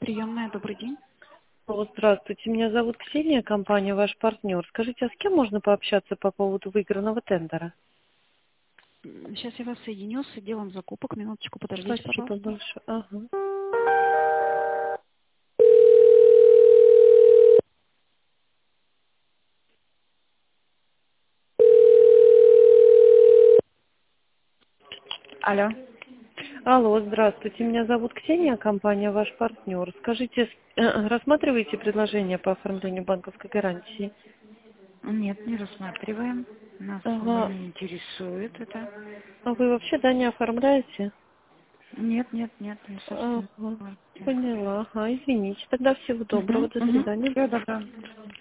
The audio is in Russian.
Приемная, добрый день. Вот, здравствуйте, меня зовут Ксения, компания «Ваш партнер». Скажите, а с кем можно пообщаться по поводу выигранного тендера? Сейчас я вас соединю с отделом закупок. Минуточку, подождите, Спасибо пожалуйста. большое. Ага. Алло. Алло, здравствуйте, меня зовут Ксения, компания «Ваш партнер». Скажите, рассматриваете предложение по оформлению банковской гарантии? Нет, не рассматриваем. Нас особо Ага. не интересует это. А вы вообще, да, не оформляете? Нет, нет, нет, не совсем. Ага. Поняла. Ага, извините. Тогда всего доброго. До Угу. свидания. Все, добро.